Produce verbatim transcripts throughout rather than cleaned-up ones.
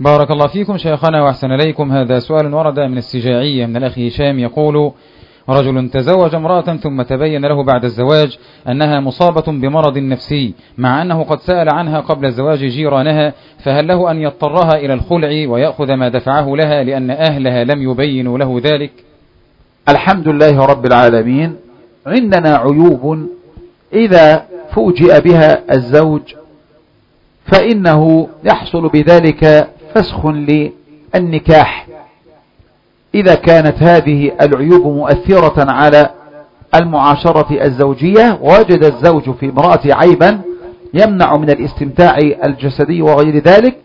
بارك الله فيكم شيخنا وأحسن إليكم. هذا سؤال ورد من السجاعية من الأخ هشام يقول: رجل تزوج امرأة ثم تبين له بعد الزواج أنها مصابة بمرض نفسي، مع أنه قد سأل عنها قبل الزواج جيرانها، فهل له أن يضطرها إلى الخلع ويأخذ ما دفعه لها لأن أهلها لم يبينوا له ذلك؟ الحمد لله رب العالمين. عندنا عيوب إذا فوجئ بها الزوج فإنه يحصل بذلك فسخ للنكاح إذا كانت هذه العيوب مؤثرة على المعاشرة الزوجية، ووجد الزوج في امرأة عيبا يمنع من الاستمتاع الجسدي وغير ذلك،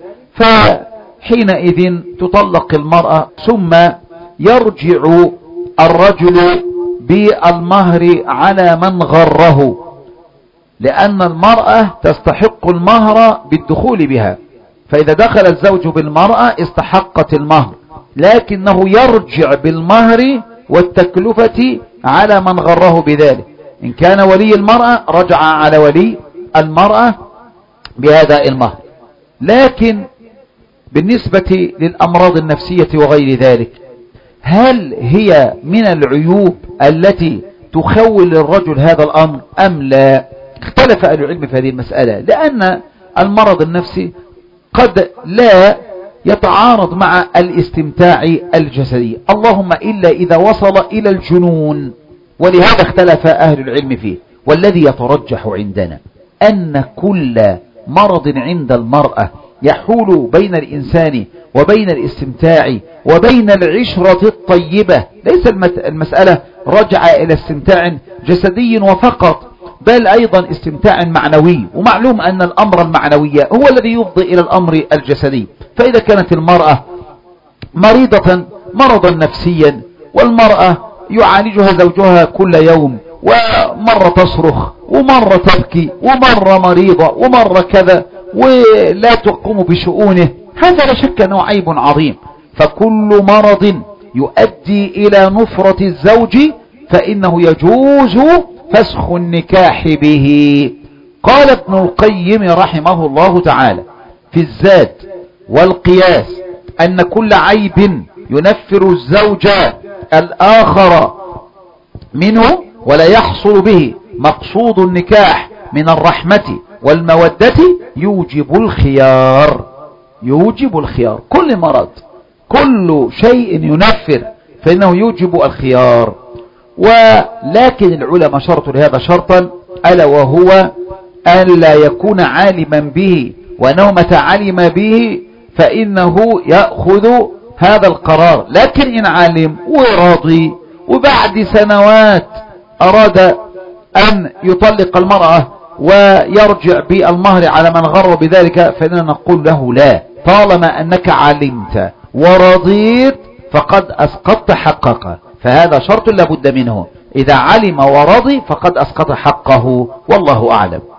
فحينئذ تطلق المرأة ثم يرجع الرجل بالمهر على من غره، لأن المرأة تستحق المهر بالدخول بها، فإذا دخل الزوج بالمرأة استحقت المهر، لكنه يرجع بالمهر والتكلفة على من غره بذلك. إن كان ولي المرأة رجع على ولي المرأة بهذا المهر. لكن بالنسبة للأمراض النفسية وغير ذلك، هل هي من العيوب التي تخول الرجل هذا الأمر أم لا؟ اختلف أهل العلم في هذه المسألة، لأن المرض النفسي قد لا يتعارض مع الاستمتاع الجسدي، اللهم إلا إذا وصل إلى الجنون، ولهذا اختلف أهل العلم فيه. والذي يترجح عندنا أن كل مرض عند المرأة يحول بين الإنسان وبين الاستمتاع وبين العشرة الطيبة، ليس المسألة رجع إلى استمتاع جسدي وفقط، بل أيضا استمتاع معنوي، ومعلوم أن الأمر المعنوي هو الذي يفضي إلى الأمر الجسدي. فإذا كانت المرأة مريضة مرضا نفسيا، والمرأة يعالجها زوجها كل يوم، ومرة تصرخ ومرة تبكي ومرة مريضة ومرة كذا ولا تقوم بشؤونه، هذا لا شك أنه عيب عظيم. فكل مرض يؤدي إلى نفرة الزوج فإنه يجوز فسخ النكاح به. قال ابن القيم رحمه الله تعالى في الزاد والقياس أن كل عيب ينفر الزوج الآخر منه ولا يحصل به مقصود النكاح من الرحمة والمودة يوجب الخيار. يوجب الخيار، كل مرض كل شيء ينفر فإنه يوجب الخيار. ولكن العلماء شرطوا لهذا شرطا، ألا وهو أن لا يكون عالما به، وأنه متى علم به فإنه يأخذ هذا القرار. لكن إن علم ورضي وبعد سنوات أراد أن يطلق المرأة ويرجع بالمهر على من غر بذلك، فإننا نقول له لا، طالما أنك علمت ورضيت فقد أسقطت حقك، فهذا شرط لابد منه، إذا علم ورضي فقد أسقط حقه، والله أعلم.